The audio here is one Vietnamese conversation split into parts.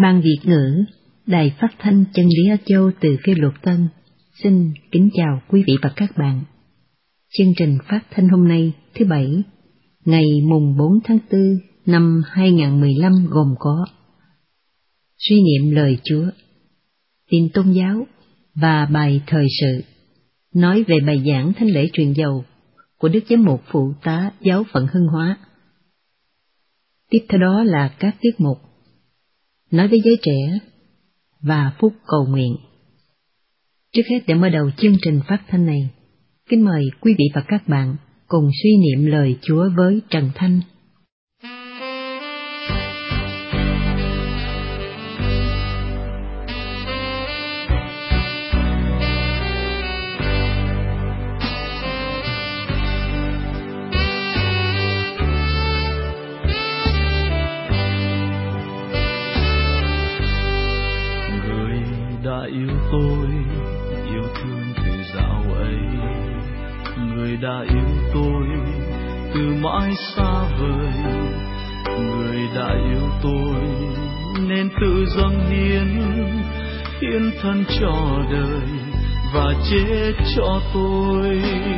Ban Việt ngữ, Đài Phát thanh Chân lý Á Châu từ Cây Luật Tân, xin kính chào quý vị và các bạn. Chương trình phát thanh hôm nay, thứ Bảy, ngày mùng 4 tháng 4 năm 2015 gồm có suy niệm lời Chúa, tin tôn giáo và bài thời sự, nói về bài giảng thánh lễ truyền dầu của Đức Giám mục Phụ tá Giáo phận Hưng Hóa. Tiếp theo đó là các tiết mục nói với giới trẻ và phút cầu nguyện. Trước hết, để mở đầu chương trình phát thanh này, kính mời quý vị và các bạn cùng suy niệm lời Chúa với Trần Thanh. Yêu tôi, yêu thương từ dạo ấy. Người đã yêu tôi từ mãi xa vời. Người đã yêu tôi nên tự dâng hiến thân cho đời và chết cho tôi.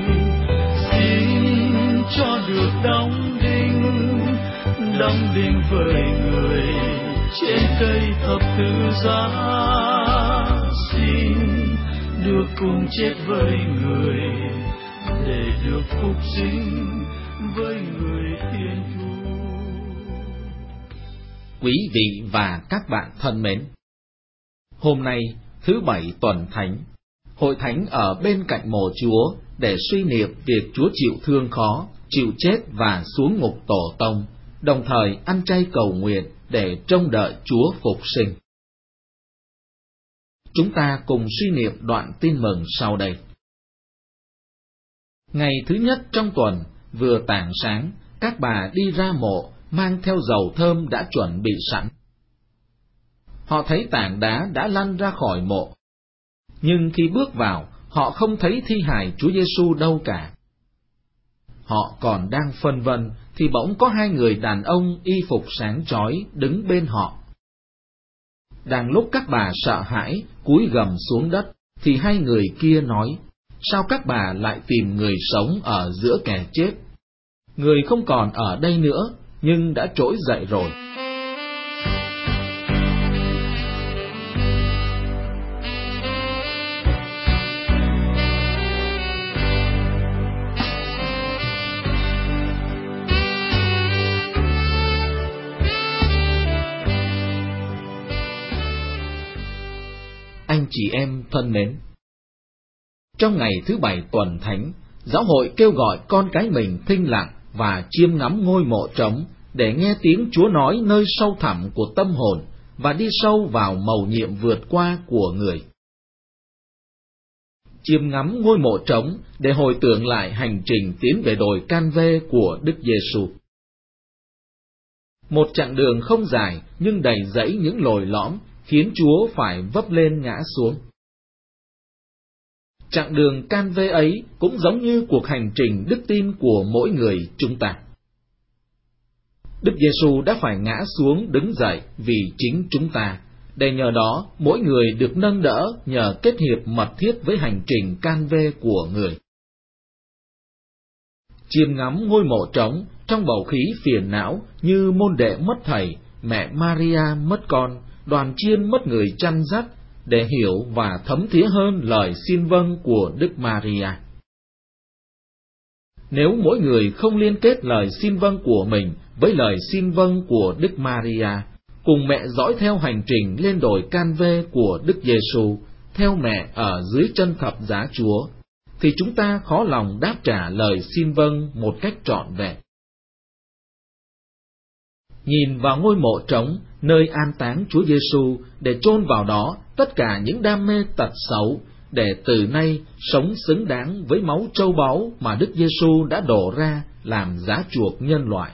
Xin cho được đóng đinh với người trên cây thập tự giá. Xin được cùng chết với người để được phục sinh với người thiên thu. Quý vị và các bạn thân mến, hôm nay thứ Bảy tuần thánh, hội thánh ở bên cạnh mộ Chúa để suy niệm việc Chúa chịu thương khó, chịu chết và xuống ngục tổ tông, đồng thời ăn chay cầu nguyện để trông đợi Chúa phục sinh. Chúng ta cùng suy niệm đoạn tin mừng sau đây. Ngày thứ nhất trong tuần, vừa tảng sáng, các bà đi ra mộ, mang theo dầu thơm đã chuẩn bị sẵn. Họ thấy tảng đá đã lăn ra khỏi mộ, nhưng khi bước vào, họ không thấy thi hài Chúa Giêsu đâu cả. Họ còn đang phân vân, thì bỗng có hai người đàn ông y phục sáng chói đứng bên họ. Đang lúc các bà sợ hãi, cúi gằm xuống đất, thì hai người kia nói, sao các bà lại tìm người sống ở giữa kẻ chết? Người không còn ở đây nữa, nhưng đã trỗi dậy rồi. Anh chị em thân mến, trong ngày thứ Bảy tuần thánh, giáo hội kêu gọi con cái mình thinh lặng và chiêm ngắm ngôi mộ trống để nghe tiếng Chúa nói nơi sâu thẳm của tâm hồn và đi sâu vào mầu nhiệm vượt qua của người. Chiêm ngắm ngôi mộ trống để hồi tưởng lại hành trình tiến về đồi Can-vê của Đức Giêsu. Một chặng đường không dài nhưng đầy rẫy những lồi lõm, khiến Chúa phải vấp lên ngã xuống. Chặng đường Can-vê ấy cũng giống như cuộc hành trình đức tin của mỗi người chúng ta. Đức Giêsu đã phải ngã xuống đứng dậy vì chính chúng ta, để nhờ đó mỗi người được nâng đỡ nhờ kết hiệp mật thiết với hành trình Can-vê của người. Chiêm ngắm ngôi mộ trống trong bầu khí phiền não như môn đệ mất thầy, mẹ Maria mất con, đoàn chiên mất người chăn dắt, để hiểu và thấm thía hơn lời xin vâng của Đức Maria. Nếu mỗi người không liên kết lời xin vâng của mình với lời xin vâng của Đức Maria, cùng mẹ dõi theo hành trình lên đồi Can-vê của Đức Giêsu, theo mẹ ở dưới chân thập giá Chúa, thì chúng ta khó lòng đáp trả lời xin vâng một cách trọn vẹn. Nhìn vào ngôi mộ trống, nơi an táng Chúa Giêsu, để chôn vào đó tất cả những đam mê tật xấu, để từ nay sống xứng đáng với máu trâu báu mà Đức Giêsu đã đổ ra làm giá chuộc nhân loại.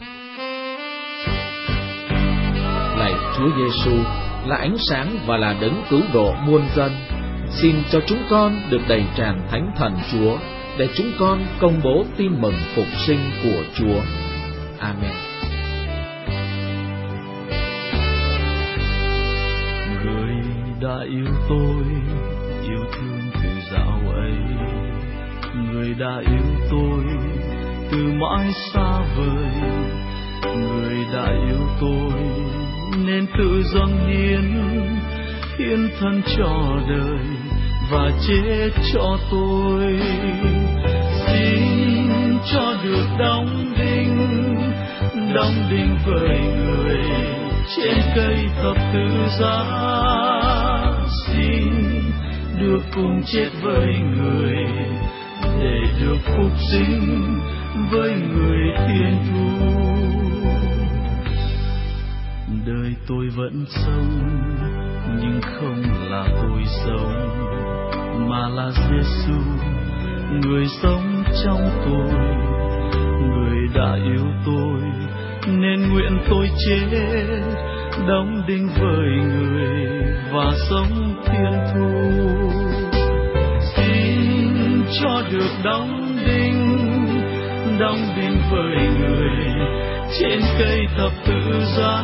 Lạy Chúa Giêsu, là ánh sáng và là đấng cứu độ muôn dân, xin cho chúng con được đầy tràn Thánh Thần Chúa, để chúng con công bố tin mừng phục sinh của Chúa. Amen. đã yêu tôi, yêu thương từ dạo ấy. Người đã yêu tôi từ mãi xa vời. Người đã yêu tôi nên tự dâng hiến thân cho đời và chết cho tôi. Xin cho được đóng đinh với người trên cây thập tự giá. Xin được cùng chết với người để được phục sinh với người thiên thu. Đời tôi vẫn sống nhưng không là tôi sống, mà là Giêsu người sống trong tôi. Người đã yêu tôi nên nguyện tôi chết, đóng đinh với người và sống thiên thu. Xin cho được đóng đinh với người trên cây thập tự giá.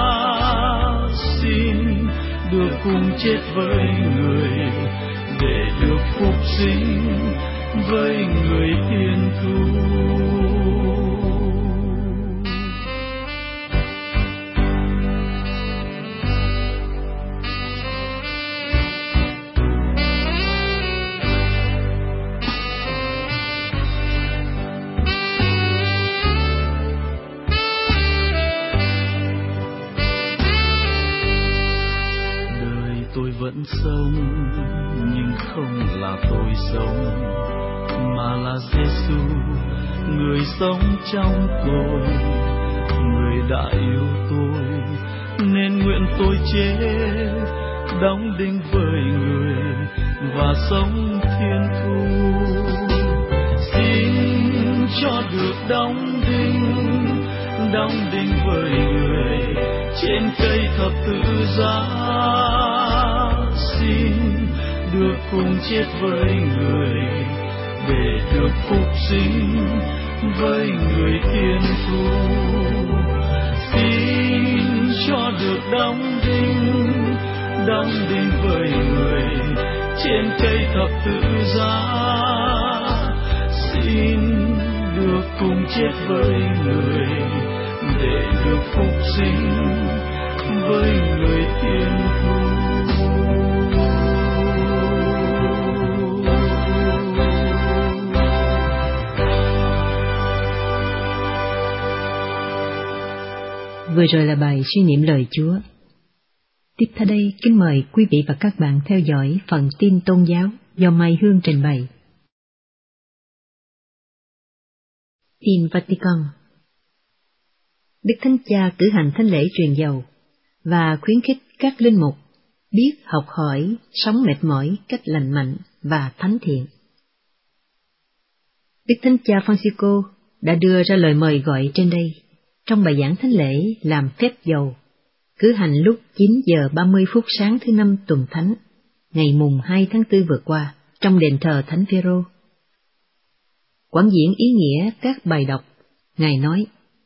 Xin được cùng chết với người để được phục sinh với người thiên thu. Vẫn sống nhưng không là tôi sống, mà là Giêsu người sống trong tôi. Người đã yêu tôi nên nguyện tôi chết, đóng đinh với người và sống thiên thu. Xin cho được đóng đinh với người trên cây thập tự giá. Xin được cùng chết với người để được phục sinh với người thiên thu. Xin cho được đóng đinh với người trên cây thập tự giá. Xin được cùng chết với người để được phục sinh với người thiên thu. Vừa rồi là bài suy niệm lời Chúa. Tiếp theo đây, kính mời quý vị và các bạn theo dõi phần tin tôn giáo do Mai Hương trình bày. Tin Vatican. Đức Thánh Cha cử hành thánh lễ truyền dầu và khuyến khích các linh mục biết học hỏi, sống mệt mỏi cách lành mạnh và thánh thiện. Đức Thánh Cha Francisco đã đưa ra lời mời gọi trên đây trong bài giảng thánh lễ làm phép dầu, cử hành lúc 9 giờ 30 phút sáng thứ Năm tuần thánh, ngày mùng 2 tháng 4 vừa qua, trong đền thờ Thánh Phêrô. Quảng diễn ý nghĩa các bài đọc, Ngài nói: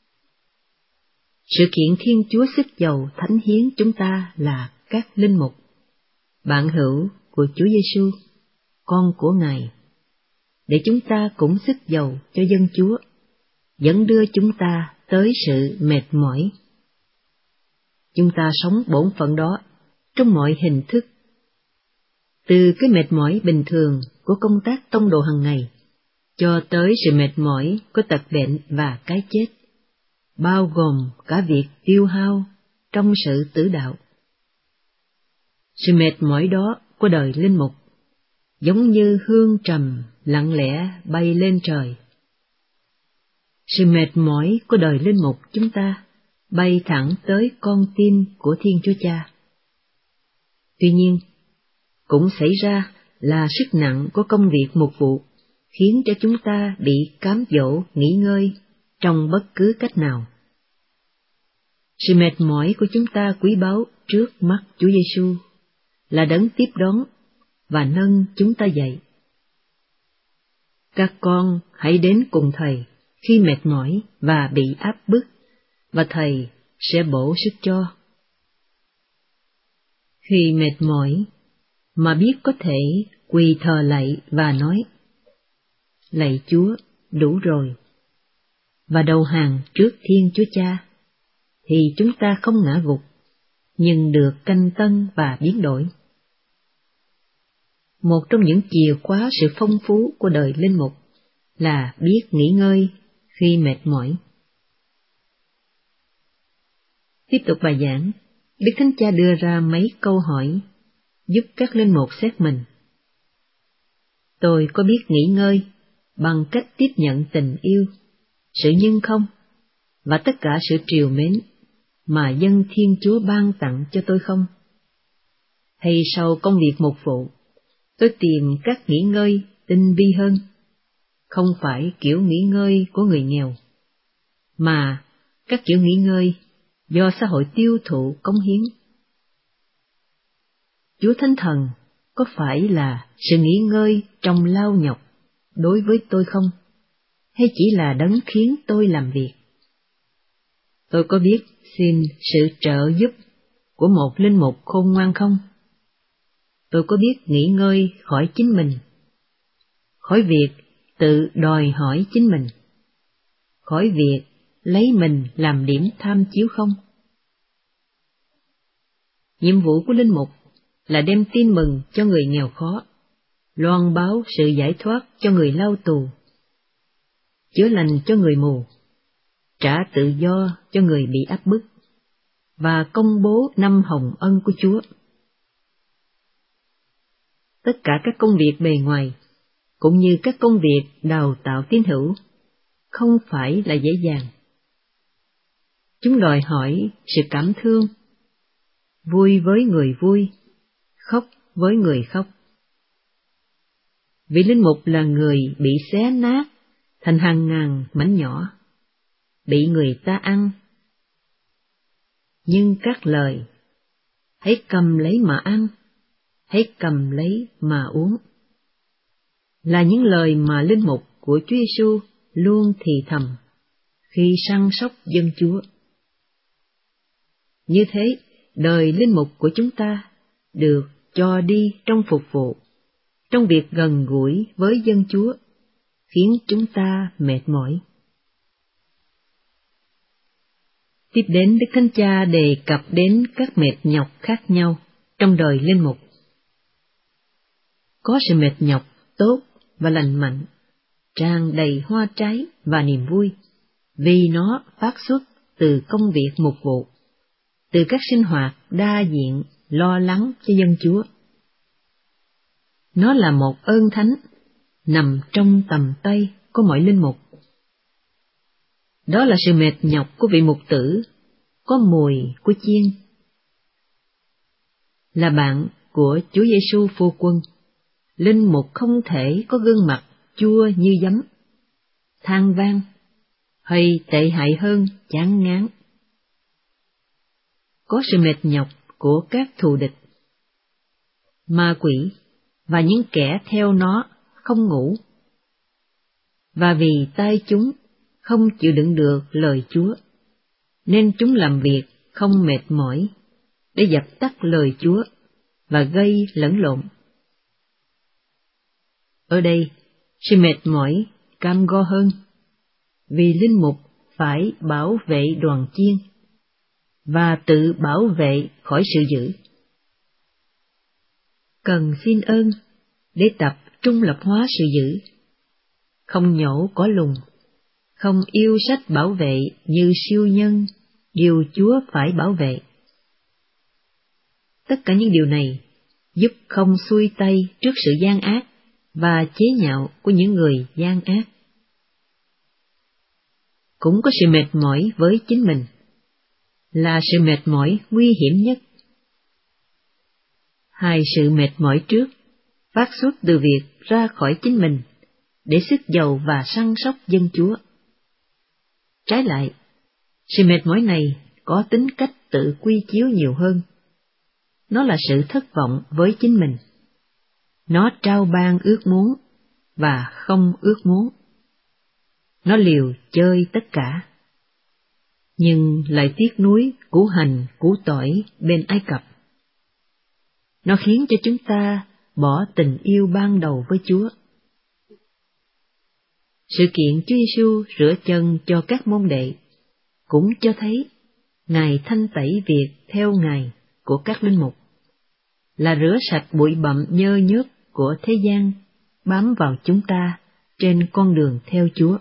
sự kiện Thiên Chúa xức dầu thánh hiến chúng ta là các linh mục, bạn hữu của Chúa Giêsu, con của Ngài, để chúng ta cũng xức dầu cho dân Chúa, dẫn đưa chúng ta tới sự mệt mỏi. Chúng ta sống bổn phận đó trong mọi hình thức, từ cái mệt mỏi bình thường của công tác tông đồ hàng ngày, cho tới sự mệt mỏi của tật bệnh và cái chết, bao gồm cả việc tiêu hao trong sự tử đạo. Sự mệt mỏi đó của đời linh mục giống như hương trầm lặng lẽ bay lên trời. Sự mệt mỏi của đời linh mục chúng ta bay thẳng tới con tim của Thiên Chúa Cha. Tuy nhiên, cũng xảy ra là sức nặng của công việc mục vụ khiến cho chúng ta bị cám dỗ nghỉ ngơi trong bất cứ cách nào. Sự mệt mỏi của chúng ta quý báu trước mắt Chúa Giêsu là đấng tiếp đón và nâng chúng ta dậy. Các con hãy đến cùng Thầy khi mệt mỏi và bị áp bức, và Thầy sẽ bổ sức cho. Khi mệt mỏi, mà biết có thể quỳ thờ lạy và nói, lạy Chúa, đủ rồi, và đầu hàng trước Thiên Chúa Cha, thì chúng ta không ngã gục, nhưng được canh tân và biến đổi. Một trong những chìa khóa sự phong phú của đời linh mục là biết nghỉ ngơi khi mệt mỏi. Tiếp tục bài giảng, Đức Thánh Cha đưa ra mấy câu hỏi giúp các linh mục xét mình. Tôi có biết nghỉ ngơi bằng cách tiếp nhận tình yêu, sự nhân không và tất cả sự trìu mến mà dân Thiên Chúa ban tặng cho tôi không? Hay sau công việc mục vụ, tôi tìm các nghỉ ngơi tinh vi hơn, không phải kiểu nghỉ ngơi của người nghèo, mà các kiểu nghỉ ngơi do xã hội tiêu thụ cống hiến? Chúa Thánh Thần có phải là sự nghỉ ngơi trong lao nhọc đối với tôi không, hay chỉ là đấng khiến tôi làm việc? Tôi có biết xin sự trợ giúp của một linh mục khôn ngoan không? Tôi có biết nghỉ ngơi khỏi chính mình, khỏi việc tự đòi hỏi chính mình, khỏi việc lấy mình làm điểm tham chiếu không? Nhiệm vụ của linh mục là đem tin mừng cho người nghèo khó, loan báo sự giải thoát cho người lao tù, chữa lành cho người mù, trả tự do cho người bị áp bức, và công bố năm hồng ân của Chúa. Tất cả các công việc bề ngoài, cũng như các công việc đào tạo tín hữu, không phải là dễ dàng. Chúng đòi hỏi sự cảm thương, vui với người vui, khóc với người khóc. Vị linh mục là người bị xé nát thành hàng ngàn mảnh nhỏ, bị người ta ăn. Nhưng các lời, hãy cầm lấy mà ăn, hãy cầm lấy mà uống, là những lời mà linh mục của Chúa Giêsu luôn thì thầm khi săn sóc dân Chúa. Như thế, đời linh mục của chúng ta được cho đi trong phục vụ, trong việc gần gũi với dân Chúa, khiến chúng ta mệt mỏi. Tiếp đến, Đức Thánh Cha đề cập đến các mệt nhọc khác nhau trong đời linh mục. Có sự mệt nhọc tốt và lành mạnh, tràn đầy hoa trái và niềm vui, vì nó phát xuất từ công việc mục vụ, từ các sinh hoạt đa diện lo lắng cho dân Chúa. Nó là một ơn thánh nằm trong tầm tay của mọi linh mục. Đó là sự mệt nhọc của vị mục tử, có mùi của chiên. Là bạn của Chúa Giêsu Phu Quân, linh mục không thể có gương mặt chua như giấm, than van, hay tệ hại hơn chán ngán. Có sự mệt nhọc của các thù địch, ma quỷ và những kẻ theo nó không ngủ, và vì tai chúng không chịu đựng được lời Chúa, nên chúng làm việc không mệt mỏi để dập tắt lời Chúa và gây lẫn lộn. Ở đây, sự mệt mỏi cam go hơn, vì linh mục phải bảo vệ đoàn chiên và tự bảo vệ khỏi sự dữ. Cần xin ơn để tập trung lập hóa sự dữ, không nhổ cỏ lùng, không yêu sách bảo vệ như siêu nhân, điều Chúa phải bảo vệ. Tất cả những điều này giúp không xuôi tay trước sự gian ác và chế nhạo của những người gian ác. Cũng có sự mệt mỏi với chính mình, là sự mệt mỏi nguy hiểm nhất. Hai sự mệt mỏi trước phát xuất từ việc ra khỏi chính mình để sức giàu và săn sóc dân Chúa. Trái lại, sự mệt mỏi này có tính cách tự quy chiếu nhiều hơn. Nó là sự thất vọng với chính mình. Nó trao ban ước muốn và không ước muốn. Nó liều chơi tất cả, nhưng lại tiếc nuối củ hành củ tỏi bên Ai Cập. Nó khiến cho chúng ta bỏ tình yêu ban đầu với Chúa. Sự kiện Chúa Giêsu rửa chân cho các môn đệ cũng cho thấy Ngài thanh tẩy việc theo Ngài của các linh mục, là rửa sạch bụi bặm nhơ nhớp của thế gian bám vào chúng ta trên con đường theo Chúa.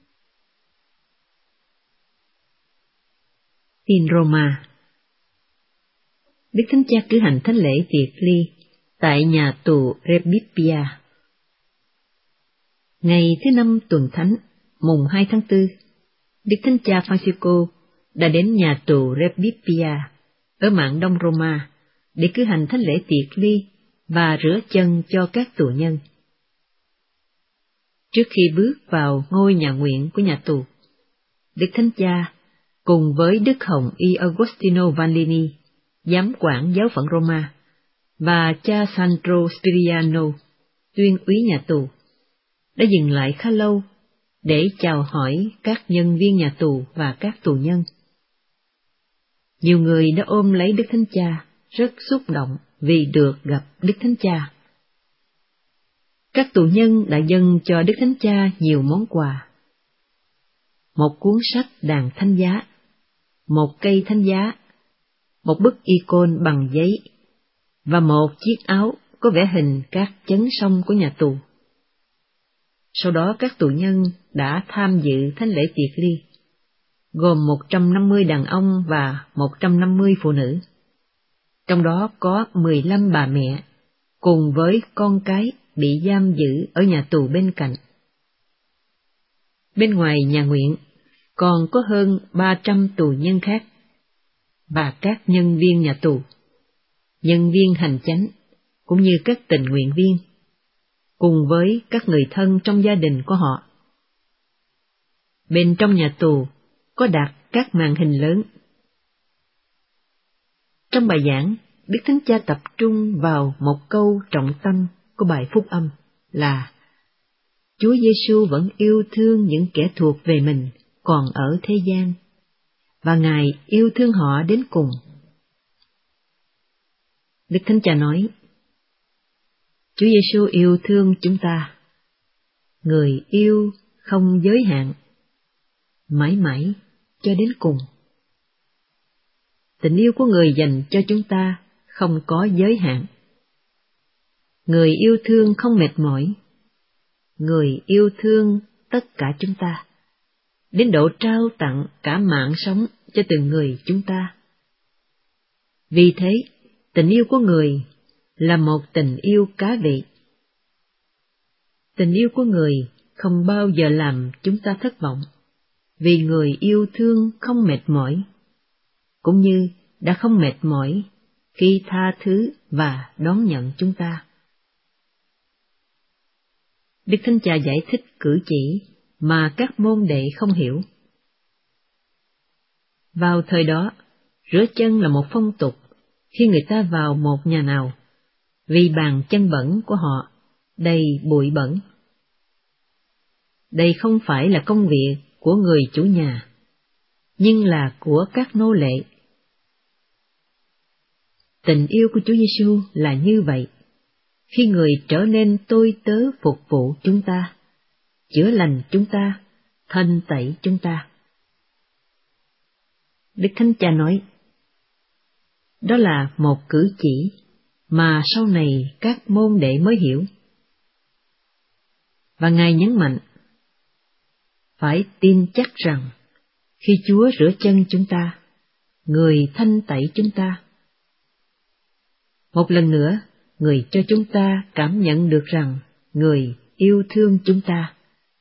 Tin Roma. Đức Thánh Cha cử hành thánh lễ tiệc ly tại nhà tù Rebippia. Ngày thứ 5 tuần thánh, mùng 2 tháng 4, Đức Thánh Cha Francisco đã đến nhà tù Rebippia ở mạn đông Roma để cử hành thánh lễ tiệc ly và rửa chân cho các tù nhân. Trước khi bước vào ngôi nhà nguyện của nhà tù, Đức Thánh Cha cùng với Đức Hồng Y Agostino Vanlini, giám quản giáo phận Roma, và cha Sandro Spiriano, tuyên úy nhà tù, đã dừng lại khá lâu để chào hỏi các nhân viên nhà tù và các tù nhân. Nhiều người đã ôm lấy Đức Thánh Cha, rất xúc động vì được gặp Đức Thánh Cha. Các tù nhân đã dâng cho Đức Thánh Cha nhiều món quà: một cuốn sách đàn thánh giá, một cây thánh giá, một bức icon bằng giấy, và một chiếc áo có vẽ hình các chấn sông của nhà tù. Sau đó các tù nhân đã tham dự thánh lễ tiệc ly, gồm 150 đàn ông và 150 phụ nữ. Trong đó có 15 bà mẹ, cùng với con cái bị giam giữ ở nhà tù bên cạnh. Bên ngoài nhà nguyện còn có hơn 300 tù nhân khác, và các nhân viên nhà tù, nhân viên hành chánh, cũng như các tình nguyện viên, cùng với các người thân trong gia đình của họ. Bên trong nhà tù có đặt các màn hình lớn. Trong bài giảng, Đức Thánh Cha tập trung vào một câu trọng tâm của bài phúc âm là Chúa Giêsu vẫn yêu thương những kẻ thuộc về mình còn ở thế gian, và Ngài yêu thương họ đến cùng. Đức Thánh Cha nói, Chúa Giêsu yêu thương chúng ta. Người yêu không giới hạn, mãi mãi cho đến cùng. Tình yêu của người dành cho chúng ta không có giới hạn. Người yêu thương không mệt mỏi. Người yêu thương tất cả chúng ta, đến độ trao tặng cả mạng sống cho từng người chúng ta. Vì thế, tình yêu của người là một tình yêu cá vị. Tình yêu của người không bao giờ làm chúng ta thất vọng, vì người yêu thương không mệt mỏi, cũng như đã không mệt mỏi khi tha thứ và đón nhận chúng ta. Đức Thánh Cha giải thích cử chỉ mà các môn đệ không hiểu. Vào thời đó, rửa chân là một phong tục khi người ta vào một nhà nào, vì bàn chân bẩn của họ đầy bụi bẩn. Đây không phải là công việc của người chủ nhà, nhưng là của các nô lệ. Tình yêu của Chúa Giêsu là như vậy, khi người trở nên tôi tớ phục vụ chúng ta, chữa lành chúng ta, thanh tẩy chúng ta. Đức Thánh Cha nói, đó là một cử chỉ mà sau này các môn đệ mới hiểu. Và Ngài nhấn mạnh, phải tin chắc rằng khi Chúa rửa chân chúng ta, Người thanh tẩy chúng ta. Một lần nữa, Người cho chúng ta cảm nhận được rằng Người yêu thương chúng ta.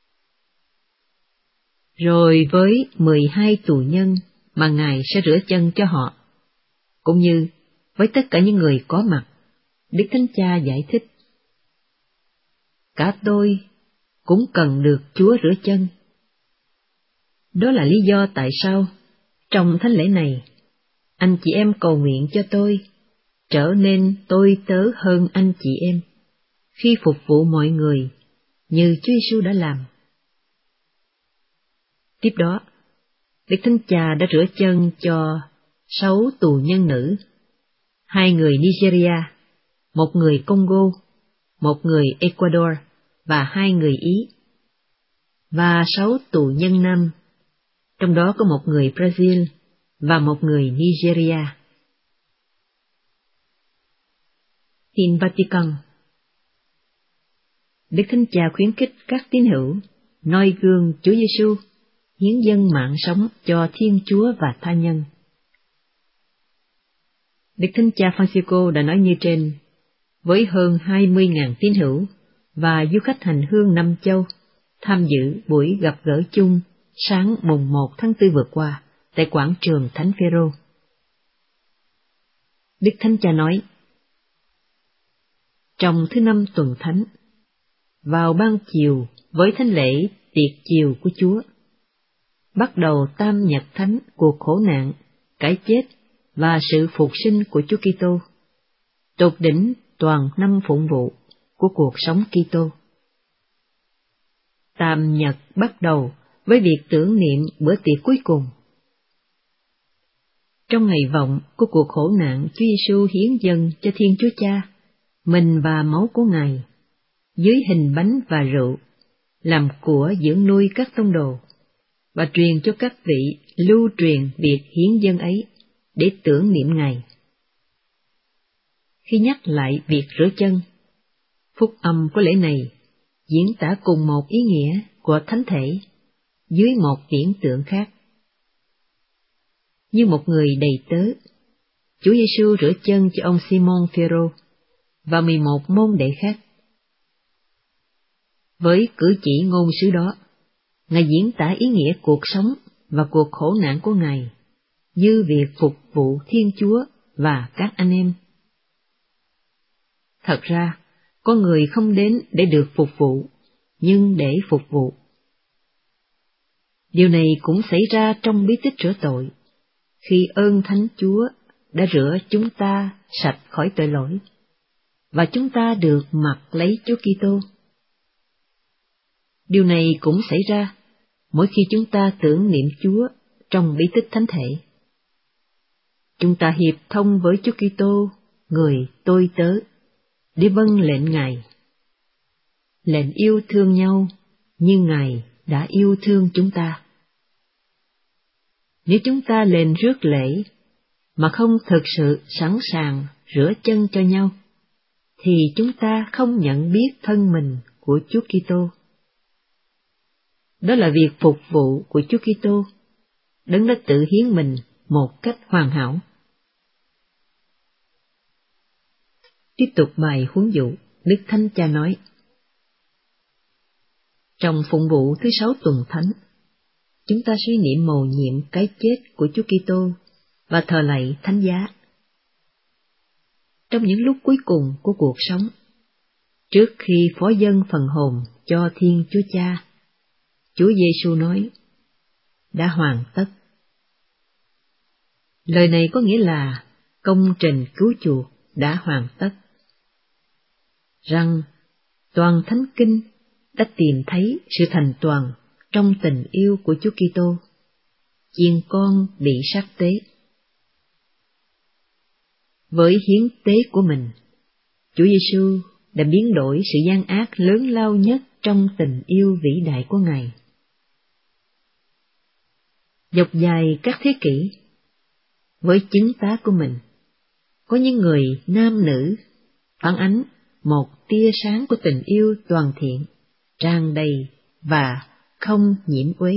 Rồi với 12 tù nhân mà Ngài sẽ rửa chân cho họ, cũng như với tất cả những người có mặt, Đức Thánh Cha giải thích, cả tôi cũng cần được Chúa rửa chân. Đó là lý do tại sao trong thánh lễ này, anh chị em cầu nguyện cho tôi trở nên tôi tớ hơn anh chị em khi phục vụ mọi người như Chúa Giêsu đã làm. Tiếp đó, Đức Thánh Cha đã rửa chân cho 6 tù nhân nữ, 2 người Nigeria 1 người Congo, 1 người Ecuador và 2 người Ý, và 6 tù nhân nam, trong đó có 1 người Brazil và 1 người Nigeria. Tin Vatican. Đức Thánh Cha khuyến khích các tín hữu noi gương Chúa Giêsu, hiến dâng mạng sống cho Thiên Chúa và tha nhân. Đức Thánh Cha Francisco đã nói như trên, với hơn 20.000 tín hữu và du khách hành hương 5 châu tham dự buổi gặp gỡ chung sáng mùng 1 tháng 4 vừa qua tại quảng trường Thánh Phêrô. Đức Thánh Cha nói, trong thứ 5 tuần thánh, vào ban chiều với thánh lễ tiệc chiều của Chúa, bắt đầu tam nhật thánh cuộc khổ nạn, cái chết và sự phục sinh của Chúa Kitô, tột đỉnh toàn năm phụng vụ của cuộc sống Kitô. Tam nhật bắt đầu với việc tưởng niệm bữa tiệc cuối cùng. Trong ngày vọng của cuộc khổ nạn, Chúa Giêsu hiến dâng cho Thiên Chúa Cha mình và máu của Ngài dưới hình bánh và rượu, làm của dưỡng nuôi các tông đồ, và truyền cho các vị lưu truyền việc hiến dâng ấy để tưởng niệm Ngài. Khi nhắc lại việc rửa chân, phúc âm của lễ này diễn tả cùng một ý nghĩa của thánh thể dưới một viễn tượng khác. Như một người đầy tớ, Chúa Giêsu rửa chân cho ông Simon Phêrô và 11 môn đệ khác. Với cử chỉ ngôn sứ đó, Ngài diễn tả ý nghĩa cuộc sống và cuộc khổ nạn của Ngài như việc phục vụ Thiên Chúa và các anh em. Thật ra, con người không đến để được phục vụ, nhưng để phục vụ. Điều này cũng xảy ra trong bí tích rửa tội, khi ơn Thánh Chúa đã rửa chúng ta sạch khỏi tội lỗi, và chúng ta được mặc lấy Chúa Kitô. Điều này cũng xảy ra mỗi khi chúng ta tưởng niệm Chúa trong bí tích thánh thể. Chúng ta hiệp thông với Chúa Kitô, người tôi tớ, để vâng lệnh Ngài. Lệnh yêu thương nhau như Ngài đã yêu thương chúng ta. Nếu chúng ta lên rước lễ mà không thực sự sẵn sàng rửa chân cho nhau, thì chúng ta không nhận biết thân mình của Chúa Kitô. Đó là việc phục vụ của Chúa Kitô, Đấng đã tự hiến mình một cách hoàn hảo. Tiếp tục bài huấn dụ, Đức Thánh Cha nói, trong phụng vụ thứ 6 tuần thánh, chúng ta suy niệm mầu nhiệm cái chết của Chúa Kitô và thờ lạy thánh giá. Trong những lúc cuối cùng của cuộc sống, trước khi phó dâng phần hồn cho Thiên Chúa Cha, Chúa Giêsu nói, đã hoàn tất. Lời này có nghĩa là công trình cứu chuộc đã hoàn tất. Rằng toàn Thánh Kinh đã tìm thấy sự thành toàn trong tình yêu của Chúa Kitô, chiên con bị sát tế. Với hiến tế của mình, Chúa Giêsu đã biến đổi sự gian ác lớn lao nhất trong tình yêu vĩ đại của Ngài. Dọc dài các thế kỷ, với chứng tá của mình, có những người nam nữ phản ánh một tia sáng của tình yêu toàn thiện, tràn đầy và không nhiễm uế.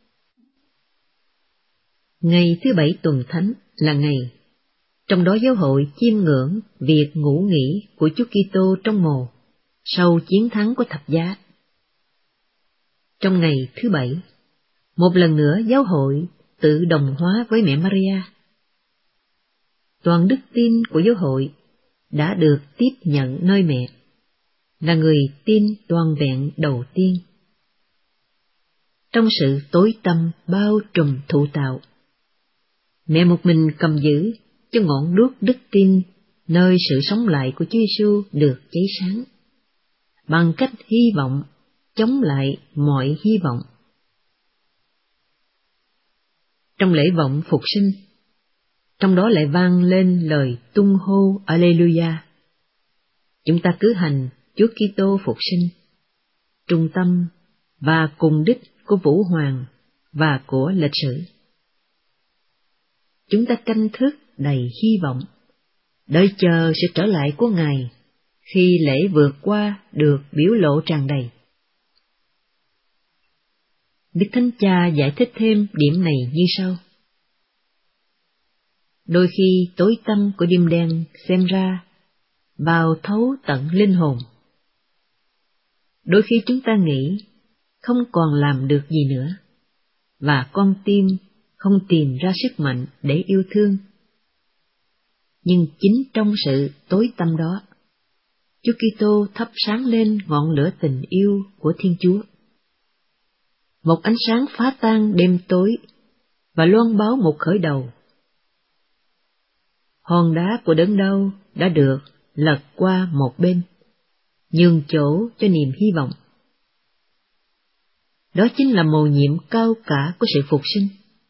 Ngày thứ 7 tuần thánh là ngày, trong đó giáo hội chiêm ngưỡng việc ngủ nghỉ của Chúa Kitô trong mồ, sau chiến thắng của thập giá. Trong ngày thứ 7, một lần nữa giáo hội tự đồng hóa với mẹ Maria. Toàn đức tin của giáo hội đã được tiếp nhận nơi mẹ, là người tin toàn vẹn đầu tiên. Trong sự tối tăm bao trùm thụ tạo, mẹ một mình cầm giữ cho ngọn đuốc đức tin nơi sự sống lại của Chúa Giêsu được cháy sáng, bằng cách hy vọng chống lại mọi hy vọng. Trong lễ vọng phục sinh, trong đó lại vang lên lời tung hô Alleluia. Chúng ta cứ hành Chúa Kitô phục sinh, trung tâm và cùng đích của Vũ Hoàng và của lịch sử. Chúng ta canh thức đầy hy vọng, đợi chờ sự trở lại của Ngài khi lễ vượt qua được biểu lộ tràn đầy. Đức Thánh Cha giải thích thêm điểm này như sau. Đôi khi tối tăm của đêm đen xem ra vào thấu tận linh hồn. Đôi khi chúng ta nghĩ không còn làm được gì nữa, và con tim không tìm ra sức mạnh để yêu thương. Nhưng chính trong sự tối tăm đó, Chúa Kitô thắp sáng lên ngọn lửa tình yêu của Thiên Chúa. Một ánh sáng phá tan đêm tối và loan báo một khởi đầu. Hòn đá của đớn đau đã được lật qua một bên, nhường chỗ cho niềm hy vọng. Đó chính là mầu nhiệm cao cả của sự phục sinh.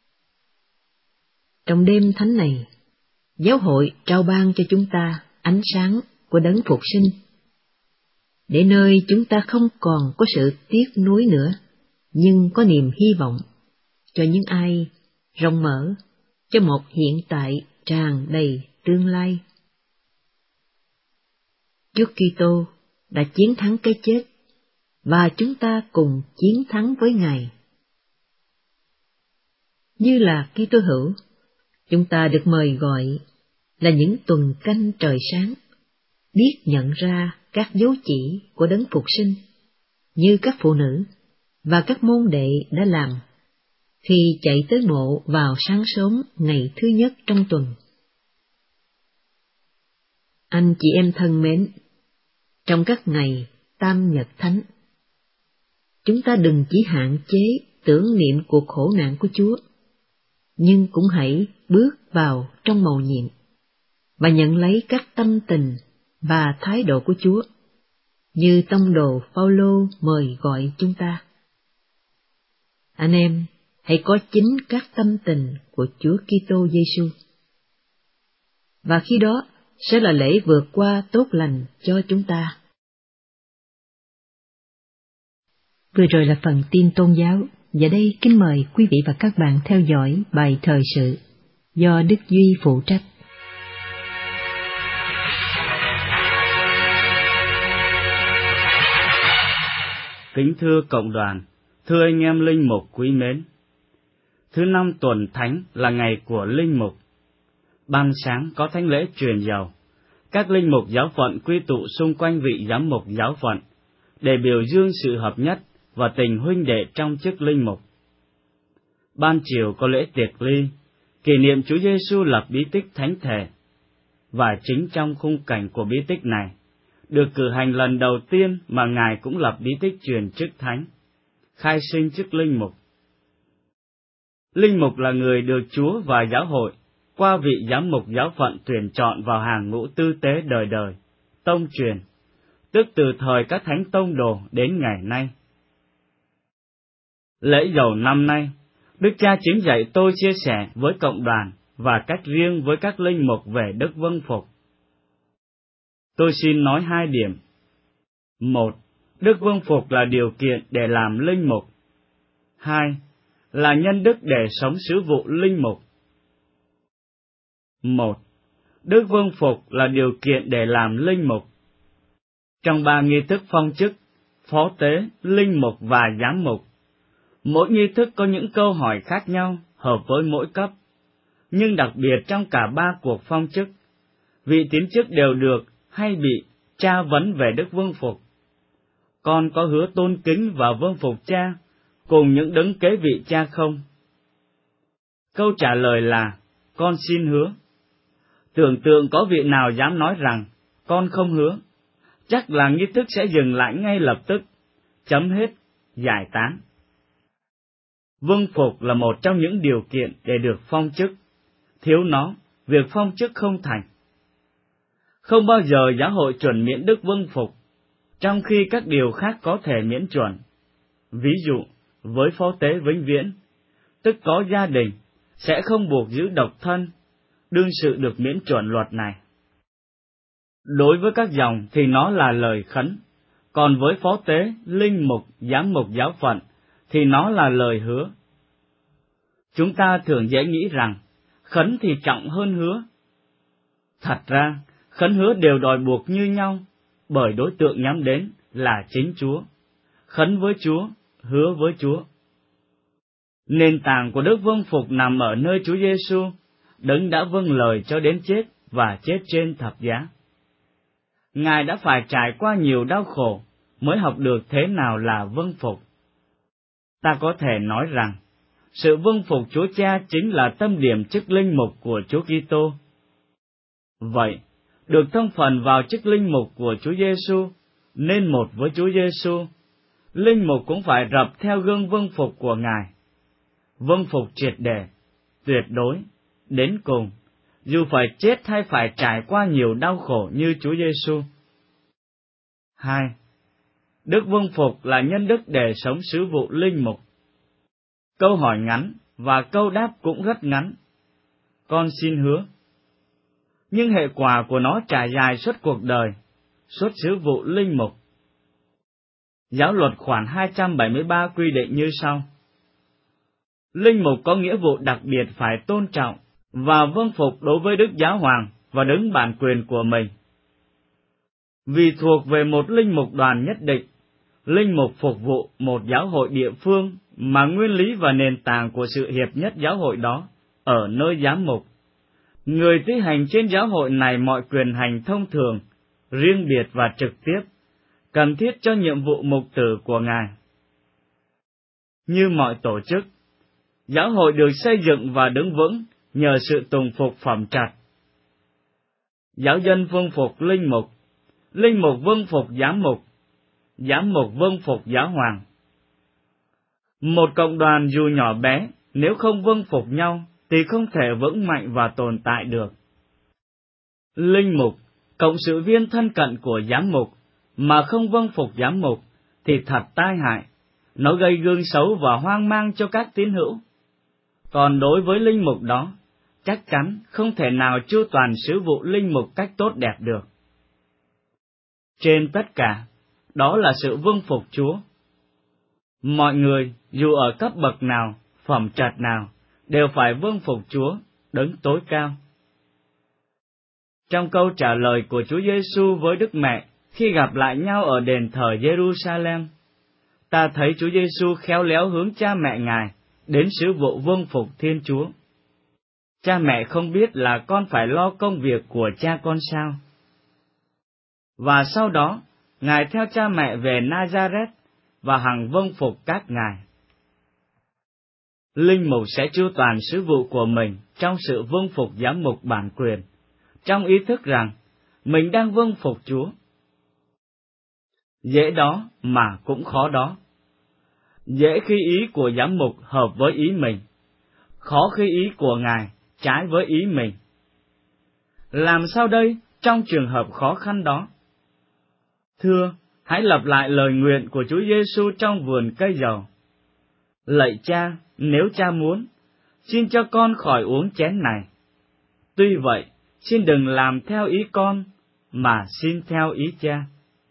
Trong đêm thánh này, giáo hội trao ban cho chúng ta ánh sáng của đấng phục sinh, để nơi chúng ta không còn có sự tiếc nuối nữa, nhưng có niềm hy vọng cho những ai rộng mở cho một hiện tại tràn đầy tương lai. Chúa Kitô đã chiến thắng cái chết, và chúng ta cùng chiến thắng với Ngài. Như là Kitô hữu, chúng ta được mời gọi là những tuần canh trời sáng, biết nhận ra các dấu chỉ của đấng phục sinh, như các phụ nữ và các môn đệ đã làm khi chạy tới mộ vào sáng sớm ngày thứ nhất trong tuần. Anh chị em thân mến, trong các ngày Tam Nhật Thánh, chúng ta đừng chỉ hạn chế tưởng niệm cuộc khổ nạn của Chúa, nhưng cũng hãy bước vào trong mầu nhiệm và nhận lấy các tâm tình và thái độ của Chúa, như tông đồ Phaolô mời gọi chúng ta. Anh em, hãy có chính các tâm tình của Chúa Kitô Giêsu, và khi đó sẽ là lễ vượt qua tốt lành cho chúng ta. Vừa rồi là phần tin tôn giáo, và đây kính mời quý vị và các bạn theo dõi bài thời sự do Đức Duy phụ trách. Kính thưa cộng đoàn, thưa anh em linh mục quý mến, thứ năm tuần thánh là ngày của linh mục. Ban sáng có thánh lễ truyền dầu, các linh mục giáo phận quy tụ xung quanh vị giám mục giáo phận để biểu dương sự hợp nhất và tình huynh đệ trong chức linh mục. Ban chiều có lễ tiệc ly, kỷ niệm Chúa Giêsu lập bí tích thánh thể, và chính trong khung cảnh của bí tích này, được cử hành lần đầu tiên mà Ngài cũng lập bí tích truyền chức thánh, khai sinh chức linh mục. Linh mục là người được Chúa và giáo hội qua vị giám mục giáo phận tuyển chọn vào hàng ngũ tư tế đời đời, tông truyền, tức từ thời các thánh tông đồ đến ngày nay. Lễ dầu năm nay, Đức Cha chính dạy tôi chia sẻ với cộng đoàn và cách riêng với các linh mục về đức vâng phục. Tôi xin nói hai điểm. 1. Đức vâng phục là điều kiện để làm linh mục. 2. Là nhân đức để sống sứ vụ linh mục. 1. Đức vâng phục là điều kiện để làm linh mục. Trong 3 nghi thức phong chức, phó tế, linh mục và giám mục, mỗi nghi thức có những câu hỏi khác nhau, hợp với mỗi cấp. Nhưng đặc biệt trong cả 3 cuộc phong chức, vị tín chức đều được hay bị cha vấn về đức vâng phục. Con có hứa tôn kính và vâng phục cha, cùng những đấng kế vị cha không? Câu trả lời là, con xin hứa. Tưởng tượng có vị nào dám nói rằng, con không hứa, chắc là nghi thức sẽ dừng lại ngay lập tức, chấm hết, giải tán. Vâng phục là một trong những điều kiện để được phong chức. Thiếu nó, việc phong chức không thành. Không bao giờ giáo hội chuẩn miễn đức vâng phục, trong khi các điều khác có thể miễn chuẩn. Ví dụ, với phó tế vĩnh viễn, tức có gia đình, sẽ không buộc giữ độc thân, đương sự được miễn chuẩn luật này. Đối với các dòng thì nó là lời khấn, còn với phó tế, linh mục, giám mục giáo phận thì nó là lời hứa. Chúng ta thường dễ nghĩ rằng khấn thì trọng hơn hứa. Thật ra, khấn hứa đều đòi buộc như nhau, bởi đối tượng nhắm đến là chính Chúa. Khấn với Chúa, hứa với Chúa. Nền tảng của đức vâng phục nằm ở nơi Chúa Giêsu, Đấng đã vâng lời cho đến chết và chết trên thập giá. Ngài đã phải trải qua nhiều đau khổ mới học được thế nào là vâng phục. Ta có thể nói rằng, sự vâng phục Chúa Cha chính là tâm điểm chức linh mục của Chúa Kitô. Vậy, được thông phần vào chức linh mục của Chúa Giêsu, nên một với Chúa Giêsu, linh mục cũng phải rập theo gương vâng phục của Ngài. Vâng phục triệt để, tuyệt đối, đến cùng, dù phải chết hay phải trải qua nhiều đau khổ như Chúa Giêsu. 2. Đức vâng phục là nhân đức để sống sứ vụ linh mục. Câu hỏi ngắn và câu đáp cũng rất ngắn. Con xin hứa. Nhưng hệ quả của nó trải dài suốt cuộc đời, suốt sứ vụ linh mục. Giáo luật khoản 273 quy định như sau. Linh mục có nghĩa vụ đặc biệt phải tôn trọng và vâng phục đối với Đức Giáo Hoàng và Đấng bản quyền của mình. Vì thuộc về một linh mục đoàn nhất định, linh mục phục vụ một giáo hội địa phương mà nguyên lý và nền tảng của sự hiệp nhất giáo hội đó ở nơi giám mục. Người thi hành trên giáo hội này mọi quyền hành thông thường, riêng biệt và trực tiếp, cần thiết cho nhiệm vụ mục tử của Ngài. Như mọi tổ chức, giáo hội được xây dựng và đứng vững nhờ sự tùng phục phẩm trật. Giáo dân vâng phục linh mục vâng phục giám mục vâng phục giáo hoàng. Một cộng đoàn dù nhỏ bé, nếu không vâng phục nhau, thì không thể vững mạnh và tồn tại được. Linh mục, cộng sự viên thân cận của giám mục, mà không vâng phục giám mục, thì thật tai hại, nó gây gương xấu và hoang mang cho các tín hữu. Còn đối với linh mục đó, chắc chắn không thể nào chu toàn sứ vụ linh mục cách tốt đẹp được. Trên tất cả, đó là sự vâng phục Chúa. Mọi người, dù ở cấp bậc nào, phẩm trật nào, đều phải vâng phục Chúa, Đấng tối cao. Trong câu trả lời của Chúa Giêsu với Đức Mẹ khi gặp lại nhau ở đền thờ Jerusalem, ta thấy Chúa Giêsu khéo léo hướng cha mẹ Ngài đến sứ vụ vâng phục Thiên Chúa. Cha mẹ không biết là con phải lo công việc của cha con sao? Và sau đó, Ngài theo cha mẹ về Nazareth và hằng vâng phục các ngài. Linh mục sẽ chu toàn sứ vụ của mình trong sự vâng phục giám mục bản quyền, trong ý thức rằng mình đang vâng phục Chúa. Dễ đó mà cũng khó đó. Dễ khi ý của giám mục hợp với ý mình, khó khi ý của Ngài trái với ý mình. Làm sao đây trong trường hợp khó khăn đó? Thưa, hãy lặp lại lời nguyện của Chúa Giêsu trong vườn cây dầu. Lạy Cha, nếu Cha muốn, xin cho con khỏi uống chén này. Tuy vậy, xin đừng làm theo ý con, mà xin theo ý Cha.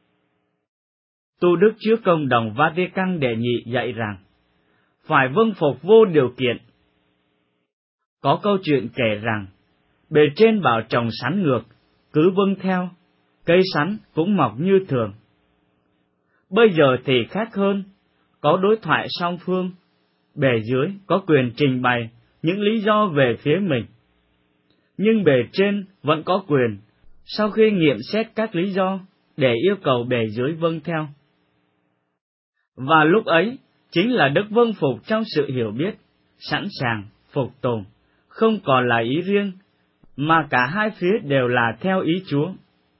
Tu Đức Chúa Công đồng Vatican đệ nhị dạy rằng, phải vâng phục vô điều kiện. Có câu chuyện kể rằng, bề trên bảo trồng sắn ngược, cứ vâng theo, cây sắn cũng mọc như thường. Bây giờ thì khác hơn, có đối thoại song phương, bề dưới có quyền trình bày những lý do về phía mình. Nhưng bề trên vẫn có quyền, sau khi nghiệm xét các lý do, để yêu cầu bề dưới vâng theo. Và lúc ấy, chính là đức vâng phục trong sự hiểu biết, sẵn sàng, phục tùng, không còn là ý riêng, mà cả hai phía đều là theo ý Chúa.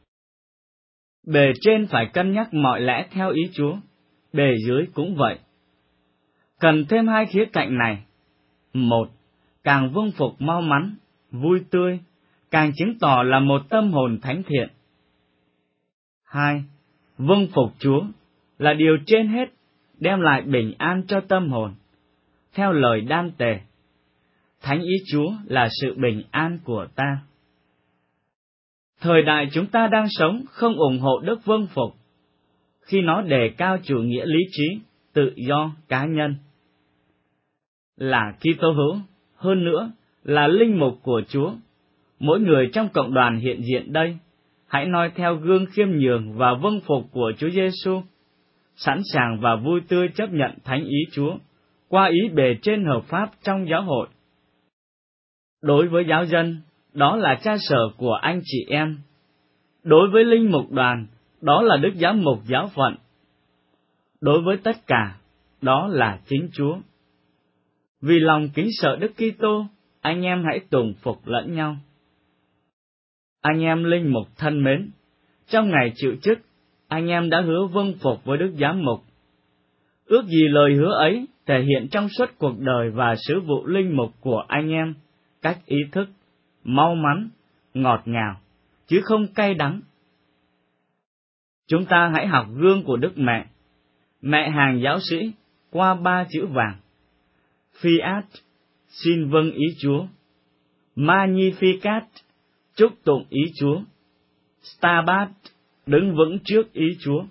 Bề trên phải cân nhắc mọi lẽ theo ý Chúa, bề dưới cũng vậy. Cần thêm hai khía cạnh này. Một, càng vâng phục mau mắn, vui tươi, càng chứng tỏ là một tâm hồn thánh thiện. Hai, vâng phục Chúa là điều trên hết, đem lại bình an cho tâm hồn. Theo lời Đan Tề, thánh ý Chúa là sự bình an của ta. Thời đại chúng ta đang sống không ủng hộ đức vâng phục, khi nó đề cao chủ nghĩa lý trí, tự do cá nhân. Là Kitô hữu, hơn nữa là linh mục của Chúa, mỗi người trong cộng đoàn hiện diện đây, hãy noi theo gương khiêm nhường và vâng phục của Chúa Giêsu, sẵn sàng và vui tươi chấp nhận thánh ý Chúa qua ý bề trên hợp pháp trong giáo hội. Đối với giáo dân, đó là cha sở của anh chị em. Đối với linh mục đoàn, đó là đức giám mục giáo phận. Đối với tất cả, đó là chính Chúa. Vì lòng kính sợ Đức Kitô, anh em hãy tùng phục lẫn nhau. Anh em linh mục thân mến, trong ngày chịu chức, anh em đã hứa vâng phục với đức giám mục. Ước gì lời hứa ấy thể hiện trong suốt cuộc đời và sứ vụ linh mục của anh em, cách ý thức, mau mắn, ngọt ngào, chứ không cay đắng. Chúng ta hãy học gương của Đức Mẹ, mẹ hàng giáo sĩ, qua 3 chữ vàng. Fiat, xin vâng ý Chúa. Magnificat, chúc tụng ý Chúa. Stabat, đứng vững trước ý Chúa.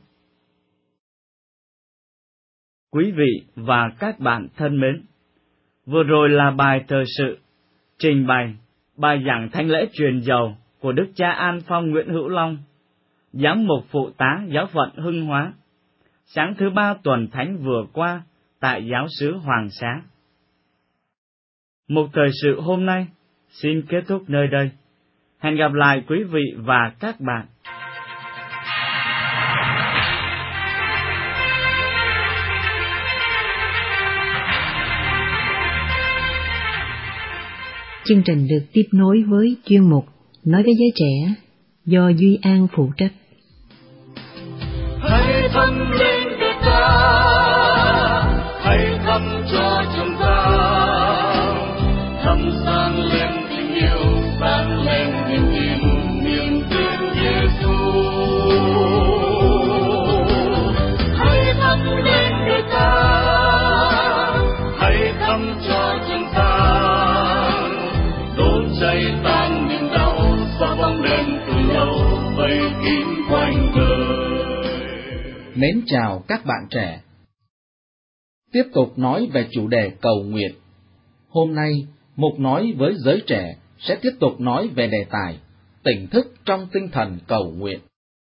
Quý vị và các bạn thân mến, vừa rồi là bài thời sự, trình bày bài giảng thánh lễ truyền dầu của Đức cha An Phong Nguyễn Hữu Long, giám mục phụ tá giáo phận Hưng Hóa, sáng thứ 3 tuần thánh vừa qua tại giáo xứ Hoàng Xá. Mục thời sự hôm nay xin kết thúc nơi đây. Hẹn gặp lại quý vị và các bạn. Chương trình được tiếp nối với chuyên mục Nói với giới trẻ do Duy An phụ trách. Hãy thăm lên Việt ta, hãy thăm cho chúng ta, thăm sáng lên tình yêu, sáng lên niềm tin, niềm tin Giêsu. Hãy thăm lên Việt ta, hãy thăm cho chúng ta, đốt cháy tan niềm đau, xóa bóng đêm từ lâu vây kín quanh đời. Mến chào các bạn trẻ. Tiếp tục nói về chủ đề cầu nguyện. Hôm nay, mục nói với giới trẻ sẽ tiếp tục nói về đề tài tỉnh thức trong tinh thần cầu nguyện.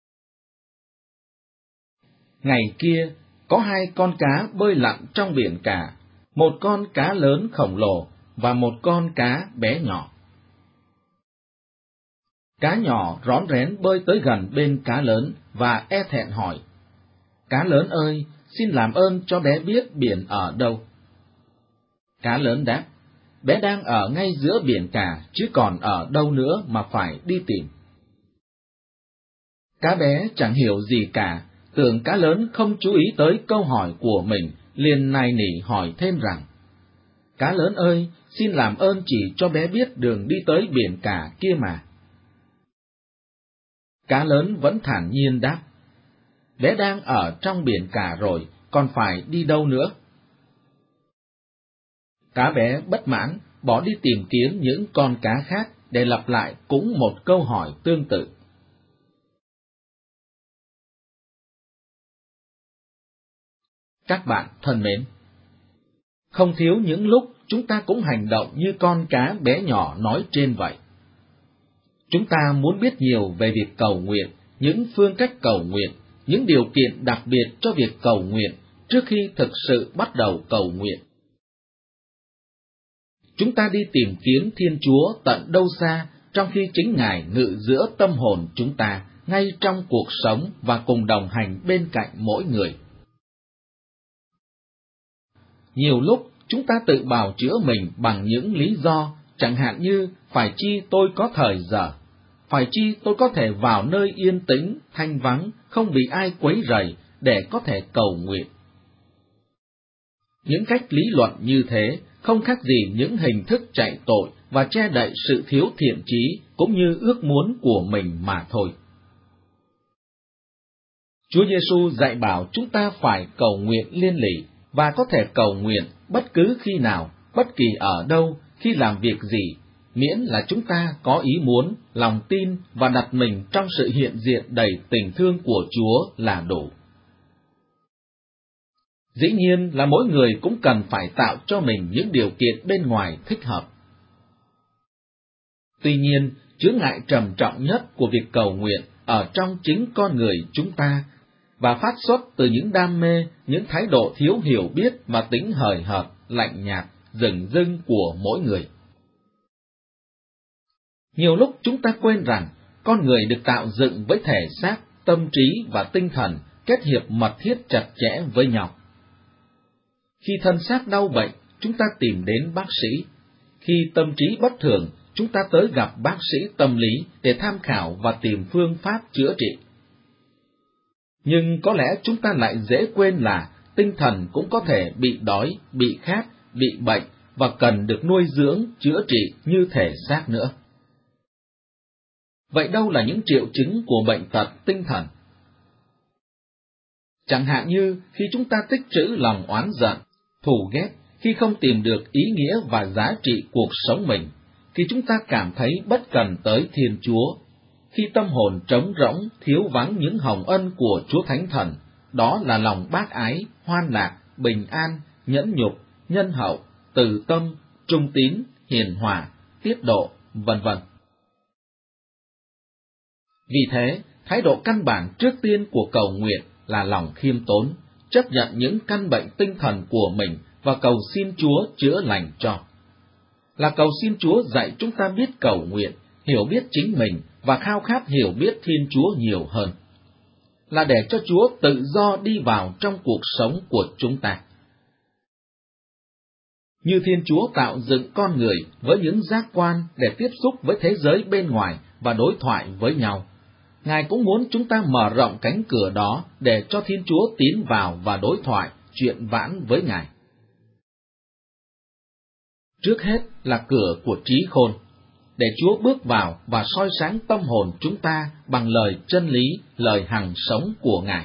Ngày kia, có 2 con cá bơi lặn trong biển cả, một con cá lớn khổng lồ và một con cá bé nhỏ. Cá nhỏ rón rén bơi tới gần bên cá lớn và e thẹn hỏi: "Cá lớn ơi, xin làm ơn cho bé biết biển ở đâu." Cá lớn đáp: "Bé đang ở ngay giữa biển cả, chứ còn ở đâu nữa mà phải đi tìm." Cá bé chẳng hiểu gì cả, tưởng cá lớn không chú ý tới câu hỏi của mình, liền nài nỉ hỏi thêm rằng: "Cá lớn ơi, xin làm ơn chỉ cho bé biết đường đi tới biển cả kia mà." Cá lớn vẫn thản nhiên đáp: "Bé đang ở trong biển cả rồi, còn phải đi đâu nữa?" Cá bé bất mãn, bỏ đi tìm kiếm những con cá khác để lặp lại cũng một câu hỏi tương tự. Các bạn thân mến, không thiếu những lúc chúng ta cũng hành động như con cá bé nhỏ nói trên vậy. Chúng ta muốn biết nhiều về việc cầu nguyện, những phương cách cầu nguyện, những điều kiện đặc biệt cho việc cầu nguyện trước khi thực sự bắt đầu cầu nguyện. Chúng ta đi tìm kiếm Thiên Chúa tận đâu xa, trong khi chính Ngài ngự giữa tâm hồn chúng ta, ngay trong cuộc sống và cùng đồng hành bên cạnh mỗi người. Nhiều lúc chúng ta tự bào chữa mình bằng những lý do, chẳng hạn như phải chi tôi có thời giờ, phải chi tôi có thể vào nơi yên tĩnh, thanh vắng, không bị ai quấy rầy để có thể cầu nguyện. Những cách lý luận như thế không khác gì những hình thức chạy tội và che đậy sự thiếu thiện chí cũng như ước muốn của mình mà thôi. Chúa Giêsu dạy bảo chúng ta phải cầu nguyện liên lỉ và có thể cầu nguyện bất cứ khi nào, bất kỳ ở đâu, khi làm việc gì, miễn là chúng ta có ý muốn, lòng tin và đặt mình trong sự hiện diện đầy tình thương của Chúa là đủ. Dĩ nhiên là mỗi người cũng cần phải tạo cho mình những điều kiện bên ngoài thích hợp. Tuy nhiên, chướng ngại trầm trọng nhất của việc cầu nguyện ở trong chính con người chúng ta và phát xuất từ những đam mê, những thái độ thiếu hiểu biết và tính hời hợt, lạnh nhạt, dửng dưng của mỗi người. Nhiều lúc chúng ta quên rằng con người được tạo dựng với thể xác, tâm trí và tinh thần kết hiệp mật thiết chặt chẽ với nhau. Khi thân xác đau bệnh, chúng ta tìm đến bác sĩ. Khi tâm trí bất thường, chúng ta tới gặp bác sĩ tâm lý để tham khảo và tìm phương pháp chữa trị. Nhưng có lẽ chúng ta lại dễ quên là tinh thần cũng có thể bị đói, bị khát, bị bệnh và cần được nuôi dưỡng, chữa trị như thể xác nữa. Vậy đâu là những triệu chứng của bệnh tật tinh thần? Chẳng hạn như khi chúng ta tích trữ lòng oán giận, thù ghét, khi không tìm được ý nghĩa và giá trị cuộc sống mình, khi chúng ta cảm thấy bất cần tới Thiên Chúa, khi tâm hồn trống rỗng, thiếu vắng những hồng ân của Chúa Thánh Thần, đó là lòng bác ái, hoan lạc, bình an, nhẫn nhục, nhân hậu, từ tâm, trung tín, hiền hòa, tiết độ, vân vân. Vì thế, thái độ căn bản trước tiên của cầu nguyện là lòng khiêm tốn, chấp nhận những căn bệnh tinh thần của mình và cầu xin Chúa chữa lành cho. Là cầu xin Chúa dạy chúng ta biết cầu nguyện, hiểu biết chính mình và khao khát hiểu biết Thiên Chúa nhiều hơn. Là để cho Chúa tự do đi vào trong cuộc sống của chúng ta. Như Thiên Chúa tạo dựng con người với những giác quan để tiếp xúc với thế giới bên ngoài và đối thoại với nhau, Ngài cũng muốn chúng ta mở rộng cánh cửa đó để cho Thiên Chúa tiến vào và đối thoại, chuyện vãn với Ngài. Trước hết là cửa của trí khôn, để Chúa bước vào và soi sáng tâm hồn chúng ta bằng lời chân lý, lời hằng sống của Ngài.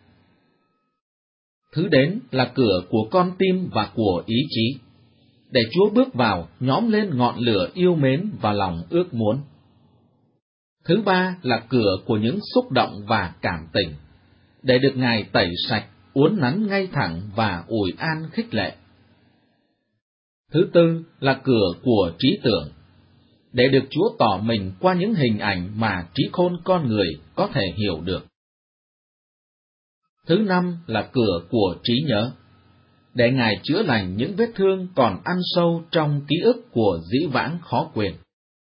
Thứ đến là cửa của con tim và của ý chí, để Chúa bước vào nhóm lên ngọn lửa yêu mến và lòng ước muốn. Thứ ba là cửa của những xúc động và cảm tình, để được Ngài tẩy sạch, uốn nắn ngay thẳng và ủi an khích lệ. Thứ tư là cửa của trí tưởng, để được Chúa tỏ mình qua những hình ảnh mà trí khôn con người có thể hiểu được. Thứ năm là cửa của trí nhớ, để Ngài chữa lành những vết thương còn ăn sâu trong ký ức của dĩ vãng khó quên.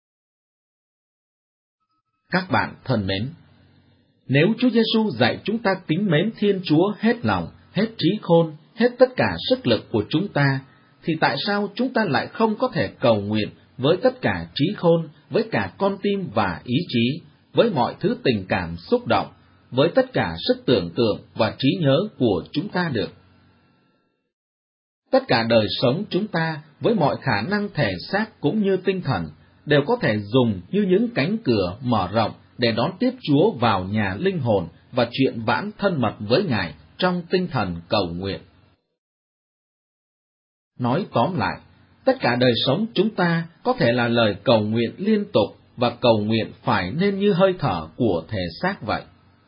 Các bạn thân mến, nếu Chúa Giêsu dạy chúng ta kính mến Thiên Chúa hết lòng, hết trí khôn, hết tất cả sức lực của chúng ta, thì tại sao chúng ta lại không có thể cầu nguyện với tất cả trí khôn, với cả con tim và ý chí, với mọi thứ tình cảm xúc động, với tất cả sức tưởng tượng và trí nhớ của chúng ta được? Tất cả đời sống chúng ta với mọi khả năng thể xác cũng như tinh thần đều có thể dùng như những cánh cửa mở rộng để đón tiếp Chúa vào nhà linh hồn và chuyện vãn thân mật với Ngài trong tinh thần cầu nguyện. Nói tóm lại, tất cả đời sống chúng ta có thể là lời cầu nguyện liên tục và cầu nguyện phải nên như hơi thở của thể xác vậy.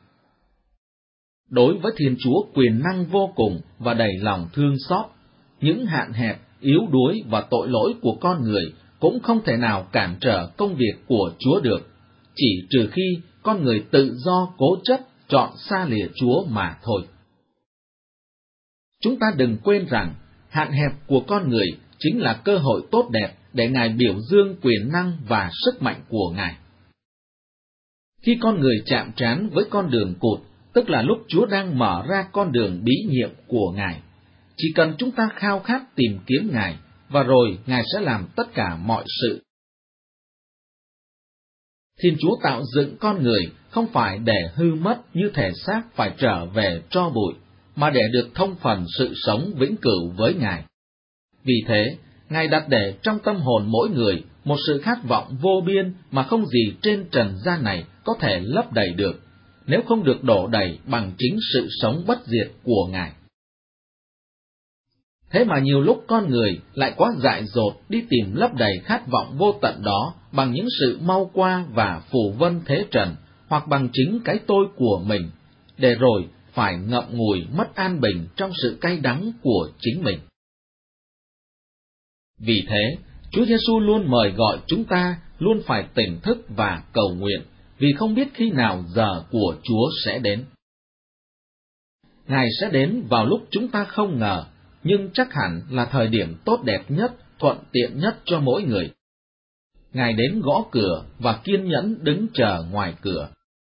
Đối với Thiên Chúa quyền năng vô cùng và đầy lòng thương xót, những hạn hẹp, yếu đuối và tội lỗi của con người cũng không thể nào cản trở công việc của Chúa được, chỉ trừ khi con người tự do cố chấp chọn xa lìa Chúa mà thôi. Chúng ta đừng quên rằng, hạn hẹp của con người chính là cơ hội tốt đẹp để Ngài biểu dương quyền năng và sức mạnh của Ngài. Khi con người chạm trán với con đường cụt, tức là lúc Chúa đang mở ra con đường bí nhiệm của Ngài, chỉ cần chúng ta khao khát tìm kiếm Ngài, và rồi Ngài sẽ làm tất cả mọi sự. Thiên Chúa tạo dựng con người không phải để hư mất như thể xác phải trở về tro bụi, mà để được thông phần sự sống vĩnh cửu với Ngài. Vì thế, Ngài đặt để trong tâm hồn mỗi người một sự khát vọng vô biên mà không gì trên trần gian này có thể lấp đầy được, nếu không được đổ đầy bằng chính sự sống bất diệt của Ngài. Thế mà nhiều lúc con người lại quá dại dột đi tìm lấp đầy khát vọng vô tận đó bằng những sự mau qua và phù vân thế trần, hoặc bằng chính cái tôi của mình, để rồi phải ngậm ngùi mất an bình trong sự cay đắng của chính mình. Vì thế, Chúa Giêsu luôn mời gọi chúng ta luôn phải tỉnh thức và cầu nguyện, vì không biết khi nào giờ của Chúa sẽ đến. Ngài sẽ đến vào lúc chúng ta không ngờ, nhưng chắc hẳn là thời điểm tốt đẹp nhất, thuận tiện nhất cho mỗi người. Ngài đến gõ cửa và kiên nhẫn đứng chờ ngoài cửa.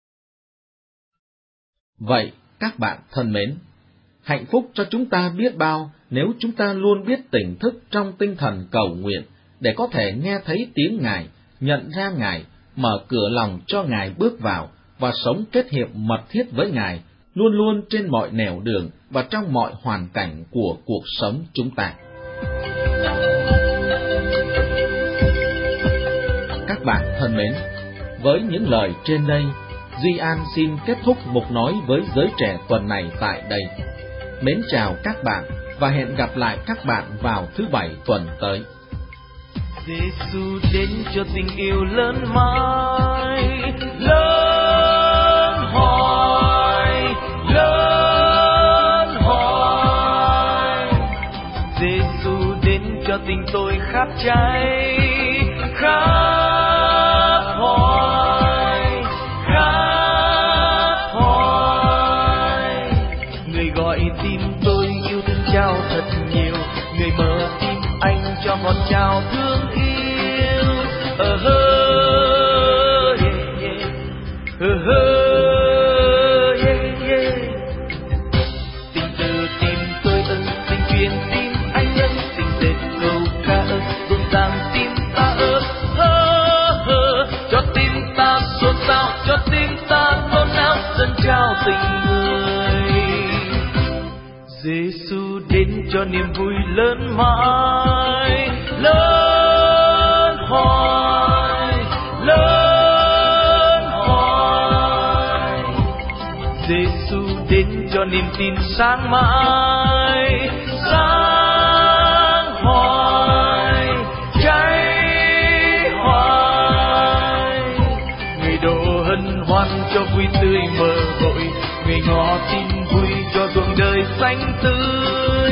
Vậy, các bạn thân mến, hạnh phúc cho chúng ta biết bao nếu chúng ta luôn biết tỉnh thức trong tinh thần cầu nguyện, để có thể nghe thấy tiếng Ngài, nhận ra Ngài, mở cửa lòng cho Ngài bước vào và sống kết hiệp mật thiết với Ngài, luôn luôn trên mọi nẻo đường và trong mọi hoàn cảnh của cuộc sống chúng ta. Các bạn thân mến, với những lời trên đây, Duy An xin kết thúc mục nói với giới trẻ tuần này tại đây. Mến chào các bạn và hẹn gặp lại các bạn vào thứ Bảy tuần tới. Giêsu đến cho tình yêu lớn mãi, lớn hỏi, lớn hỏi. Giêsu đến cho tình tôi khát cháy, khát hỏi, khát hỏi. Người gọi tim tôi yêu thương trao thật nhiều, người mở tim anh cho ngọt trao thương yêu. Tình từ tim tôi ơi, tình truyền tim anh ơi, tình dệt câu ca ơi, rộn ràng tim ta ơi, cho tim ta xôn xao, cho tim ta nôn nao, dâng trao tình người. Giêsu đến cho niềm vui lớn mãi, lớn hỏi, lớn hỏi. Giêsu đến cho niềm tin sáng mãi, sáng hoài, cháy hoài. Người độ hân hoan cho vui tươi mơ hội, người ngỏ tin vui cho ruộng đời xanh tươi.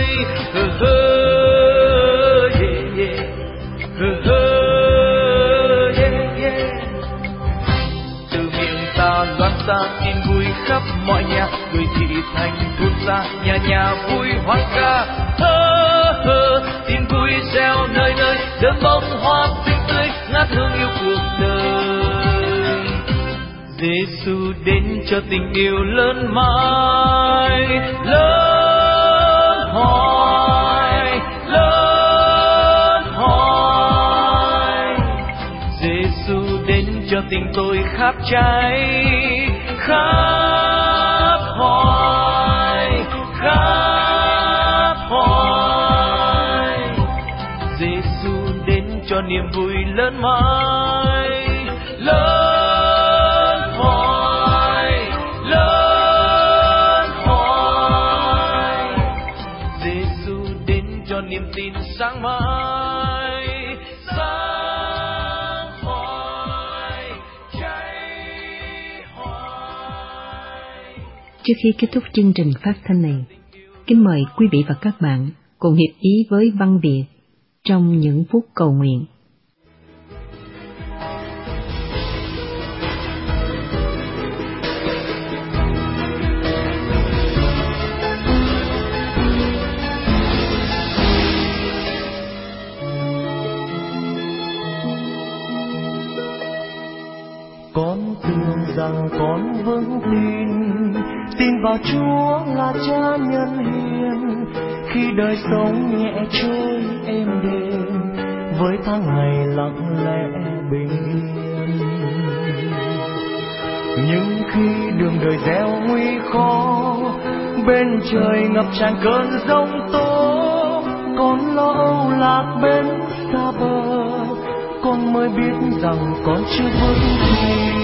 Từ miệng ta loan ra tin vui khắp mọi nhà, người thị thành thôn xa, nhà nhà vui hoan ca. Tin vui reo nơi nơi, đơm bông hoa xinh tươi, ngát hương yêu cuộc đời. Giêsu đến cho tình yêu lớn mãi, lớn hỏi, lớn hỏi. Giêsu đến cho tình tôi khát cháy, khát hỏi, khát hỏi. Giêsu đến cho niềm vui lớn mãi, lớn hỏi, lớn hỏi. Giêsu đến cho niềm tin sáng mãi, sáng hoài, cháy hoài. Trước khi kết thúc chương trình phát thanh này, kính mời quý vị và các bạn cùng hiệp ý với Văn Việt trong những phút cầu nguyện. Con tưởng rằng con vững tin vào Chúa là Cha nhân hiền, khi đời sống nhẹ trôi êm đềm với tháng ngày lặng lẽ bình yên. Nhưng khi đường đời gieo nguy khó, bên trời ngập tràn cơn giông tố, con lo âu lạc bên xa bờ, con mới biết rằng con chưa vững tin.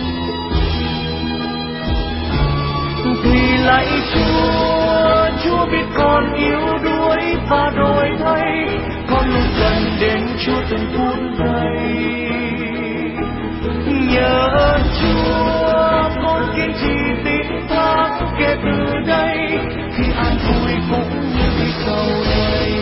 Thì lạy Chúa, Chúa biết con yếu đuối và đổi thay, con luôn cần đến Chúa từng phút giây. Nhờ ơn Chúa con kiên trì tin thác, kể từ đây khi an vui cũng như khi sau đây.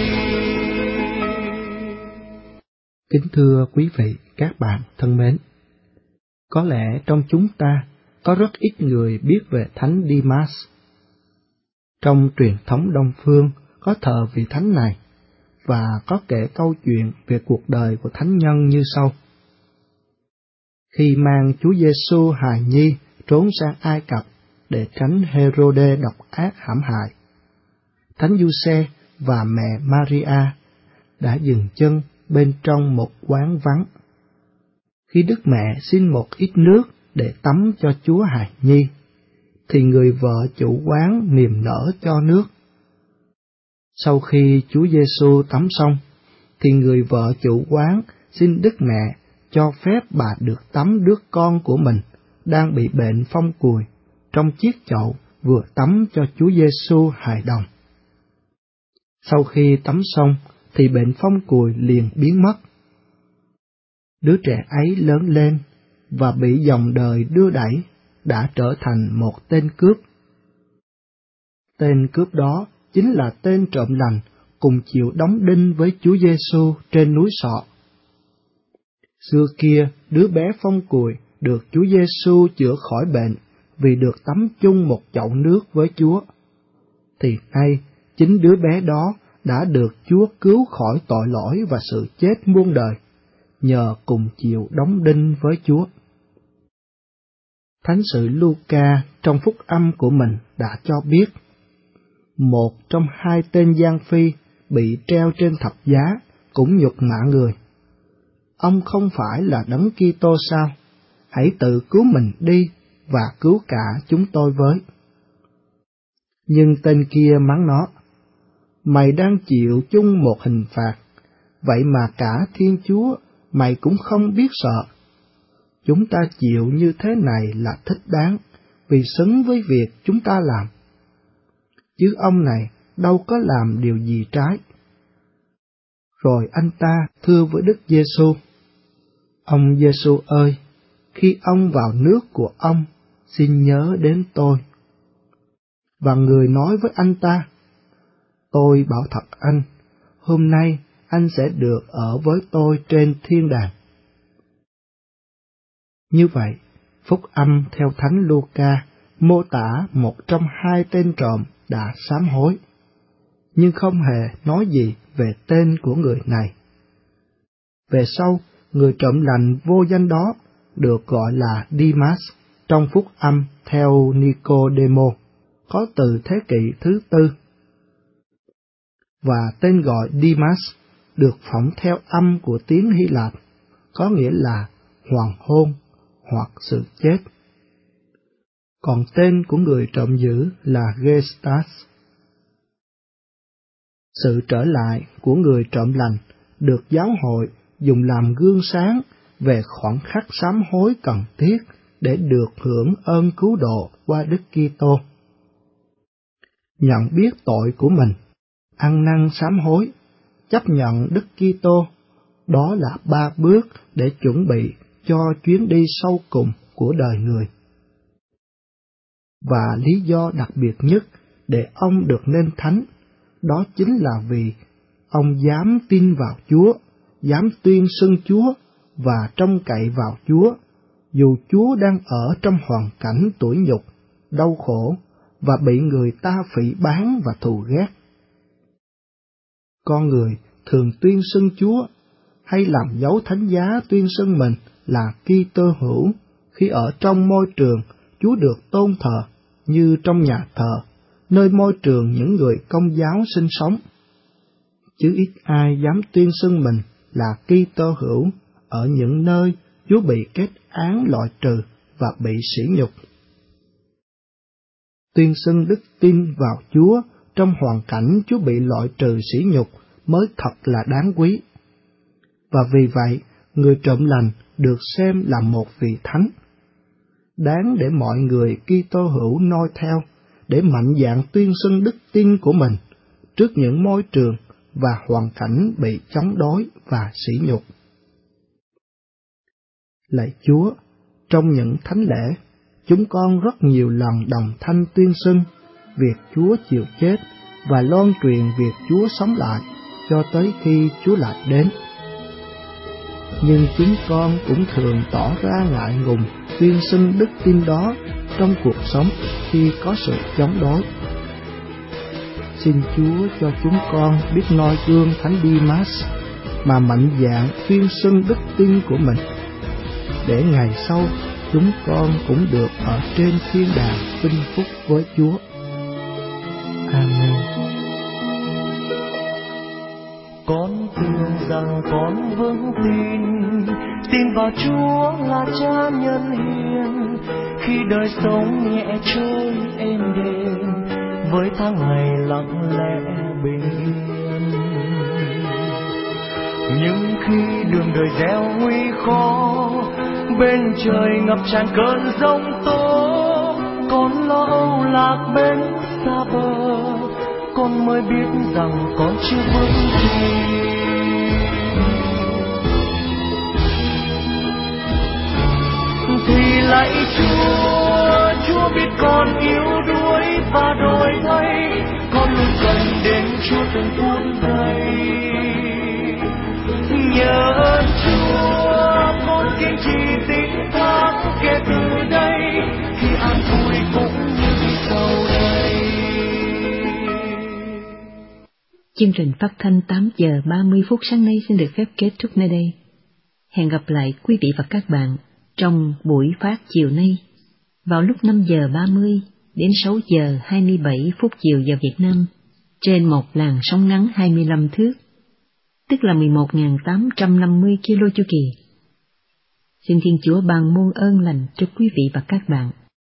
Kính thưa quý vị, các bạn thân mến, có lẽ trong chúng ta có rất ít người biết về Thánh Dimas. Trong truyền thống Đông phương có thờ vị thánh này, và có kể câu chuyện về cuộc đời của thánh nhân như sau. Khi mang Chúa Giêsu hài nhi trốn sang Ai Cập để tránh Hê-rô-đê độc ác hãm hại, Thánh Giuse và mẹ Maria đã dừng chân bên trong một quán vắng. Khi Đức Mẹ xin một ít nước để tắm cho Chúa hài nhi, thì người vợ chủ quán niềm nở cho nước. Sau khi Chúa Giêsu tắm xong, thì người vợ chủ quán xin Đức Mẹ cho phép bà được tắm đứa con của mình đang bị bệnh phong cùi trong chiếc chậu vừa tắm cho Chúa Giêsu hài đồng. Sau khi tắm xong thì bệnh phong cùi liền biến mất. Đứa trẻ ấy lớn lên và bị dòng đời đưa đẩy, đã trở thành một tên cướp. Tên cướp đó chính là tên trộm lành cùng chịu đóng đinh với Chúa Giêsu trên núi Sọ. Xưa kia, đứa bé phong cùi được Chúa Giêsu chữa khỏi bệnh vì được tắm chung một chậu nước với Chúa. Thì nay, chính đứa bé đó đã được Chúa cứu khỏi tội lỗi và sự chết muôn đời, nhờ cùng chịu đóng đinh với Chúa. Thánh sử Luca trong phúc âm của mình đã cho biết, một trong hai tên gian phi bị treo trên thập giá cũng nhục mạ người. Ông không phải là Đấng Kitô sao? Hãy tự cứu mình đi và cứu cả chúng tôi với. Nhưng tên kia mắng nó, mày đang chịu chung một hình phạt, vậy mà cả Thiên Chúa mày cũng không biết sợ. Chúng ta chịu như thế này là thích đáng, vì xứng với việc chúng ta làm. Chứ ông này đâu có làm điều gì trái. Rồi anh ta thưa với Đức Giêsu, ông Giêsu ơi, khi ông vào nước của ông, xin nhớ đến tôi. Và người nói với anh ta, tôi bảo thật anh, hôm nay anh sẽ được ở với tôi trên thiên đàng. Như vậy, phúc âm theo Thánh Luca mô tả một trong hai tên trộm đã sám hối, nhưng không hề nói gì về tên của người này. Về sau, người trộm lành vô danh đó được gọi là Dimas trong phúc âm theo Nicodemo, có từ thế kỷ thứ 4. Và tên gọi Dimas được phỏng theo âm của tiếng Hy Lạp, có nghĩa là hoàng hôn hoặc sự chết. Còn tên của người trộm dữ là Gestas. Sự trở lại của người trộm lành được giáo hội dùng làm gương sáng về khoảnh khắc sám hối cần thiết để được hưởng ơn cứu độ qua Đức Kitô. Nhận biết tội của mình, ăn năn sám hối, chấp nhận Đức Kitô, đó là 3 bước để chuẩn bị cho chuyến đi sâu cùng của đời người. Và lý do đặc biệt nhất để ông được nên thánh, đó chính là vì ông dám tin vào Chúa, dám tuyên xưng Chúa và trông cậy vào Chúa, dù Chúa đang ở trong hoàn cảnh tủi nhục, đau khổ và bị người ta phỉ báng và thù ghét. Con người thường tuyên xưng Chúa hay làm dấu thánh giá tuyên xưng mình là Kitô hữu khi ở trong môi trường Chúa được tôn thờ, như trong nhà thờ, nơi môi trường những người Công giáo sinh sống. Chứ ít ai dám tuyên xưng mình là Kitô hữu ở những nơi Chúa bị kết án loại trừ và bị sỉ nhục. Tuyên xưng đức tin vào Chúa trong hoàn cảnh Chúa bị loại trừ sỉ nhục mới thật là đáng quý. Và vì vậy, người trộm lành được xem là một vị thánh, đáng để mọi người Kitô hữu noi theo, để mạnh dạn tuyên xưng đức tin của mình trước những môi trường và hoàn cảnh bị chống đối và sỉ nhục. Lạy Chúa, trong những thánh lễ, chúng con rất nhiều lần đồng thanh tuyên xưng việc Chúa chịu chết và loan truyền việc Chúa sống lại cho tới khi Chúa lại đến. Nhưng chúng con cũng thường tỏ ra ngại ngùng tuyên xưng đức tin đó trong cuộc sống khi có sự chống đối. Xin Chúa cho chúng con biết noi gương Thánh Dimas mà mạnh dạn tuyên xưng đức tin của mình, để ngày sau chúng con cũng được ở trên thiên đàng vinh phúc với Chúa. Amen. Con tưởng rằng con vững tin vào Chúa là Cha nhân hiền, khi đời sống nhẹ trôi êm đềm với tháng ngày lặng lẽ bình yên. Nhưng khi đường đời gieo nguy khó, bên trời ngập tràn cơn giông tố, con lo âu lạc bên xa bờ, con mới biết rằng con chưa vững tin. Thì lạy Chúa, Chúa biết con yếu đuối và đổi thay, con luôn cần đến Chúa từng phút giây. Nhờ ơn Chúa, con kiên trì tín thác kể từ đây, khi an vui cũng như sau đây. Chương trình phát thanh 8 giờ 30 phút sáng nay xin được phép kết thúc nơi đây. Hẹn gặp lại quý vị và các bạn trong buổi phát chiều nay vào lúc 5 giờ 30 đến 6 giờ 27 phút chiều giờ Việt Nam trên một làn sóng ngắn 25 thước, tức là 11.850 kilo chu kỳ. Xin Thiên Chúa ban muôn ơn lành cho quý vị và các bạn.